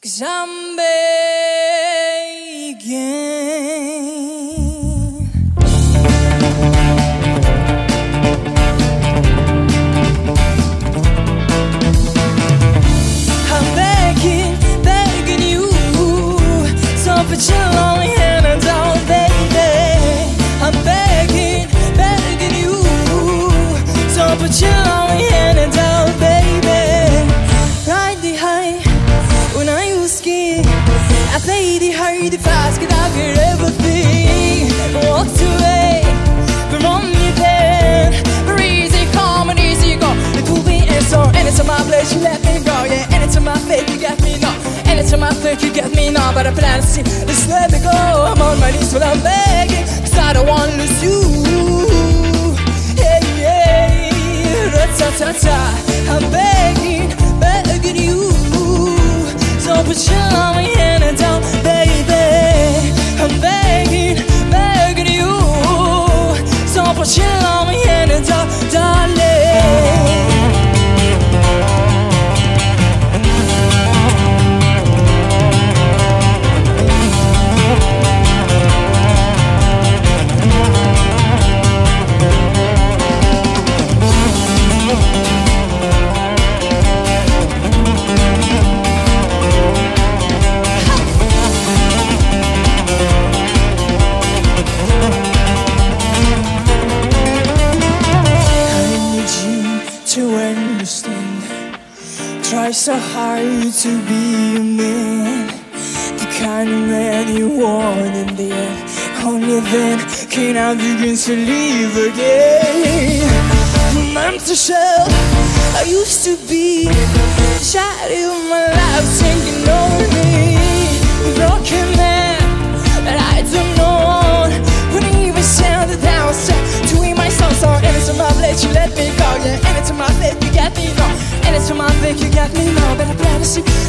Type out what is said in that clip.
'Cause I'm begging. I'm begging, begging you, so put your long hand down, baby. I'm begging, begging you, so put your long hand down, baby. Ride the high when I was scared. I played the hard, the fast, get out get everything. Walked away from your bed. Very easy come and easy go. It will be and so anytime I play, you let me go. Yeah, anytime I fake, you get me now. Anytime I think you get me now, but I plan to see, just let me go. I'm on my knees when I'm begging, 'cause I don't want to lose you. Hey, yeah, ra-ta-ta-ta. I'm begging, begging you, so put your long hand down, baby. I'm begging, begging you, so put your long hand down, darling. To understand, try so hard to be a man, the kind of man you want in the end. Only then can I begin to live again. I'm too shell I used to be, shattered in my life, thinking over me. Broken man that I don't know, wouldn't even sound it down, doing my song. Anytime I let you let me go, yeah. Anytime I think you get me, no. Anytime I think you get me, no. But I plan to see